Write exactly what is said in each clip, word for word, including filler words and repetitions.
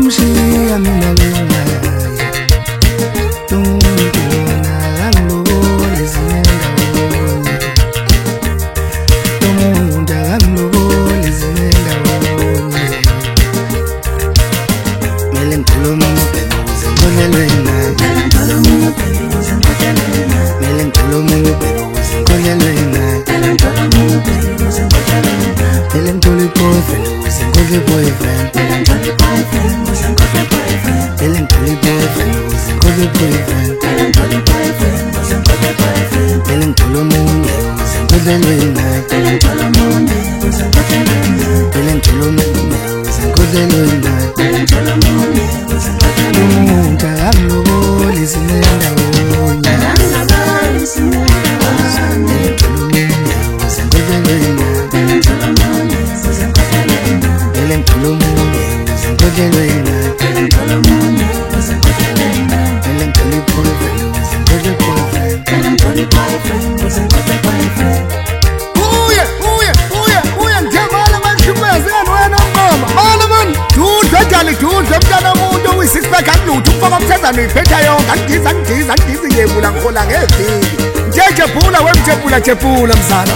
ngamshiya mina bengayo Tungona angilobole zinendawonye Tumuntu angilobole zinendawonye Mele ngikhuluma ngobheke ukuze ngikholelwe naye Mele ngikhuluma ngobheke ukuze ngikholelwe naye Mele ngithole boyfriend ukuze ngikholwe boyfriend Mele ngithole boyfriend ukuze ngikholwe boyfriend Mele ngithole boyfriend ukuze ngikholwe boyfriend Mele ngithole boyfriend ukuze ngikholwe boyfriend Mele ngithole omunye ukuze ngikholelwe naye Mele ngithole omunye ukuze ngikholelwe naye Mele ngithole omunye ukuze ngikholelwe naye Mele ngithole omunye ukuze ngikholelwe naye Umuntu angilobole zinendawonye Angilobole zinendawonye Ngithole omunye ukuze ngikholelwe naye Mele ngithole omunye ukuze ngikholelwe naye Mele ngithole omunye ukuze ngikholelwe naye Mele ngithole omunye ukuze ngikholelwe naye Mele ngithole boyfriend ukuze ngikholelwe boyfriend Mele ngithole boyfriend ukuze ngikholelwe boyfriend Uye uye uye uye ngiyabala manhlukumezeni wena mama mala man dudwe jali dudwe mntana umuntu uyi-six pack anilutho ukufaka umthezane uyiphetha yonke angidiza angidiza angidiza ngiyebula ngihola ngeviki nje jebhula wemjebhula jebhula mzala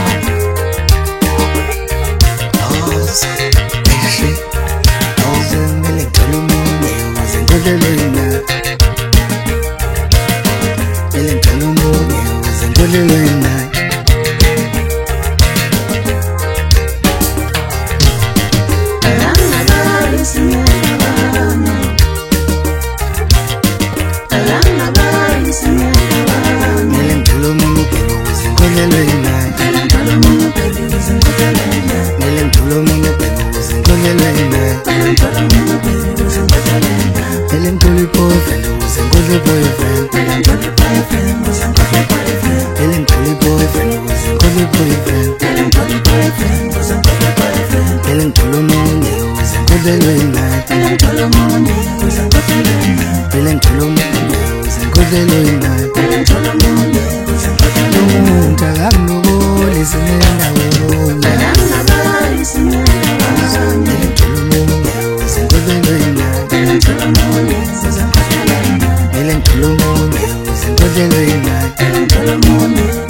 Mele ngithole omunye ukuze ngikholelwe naye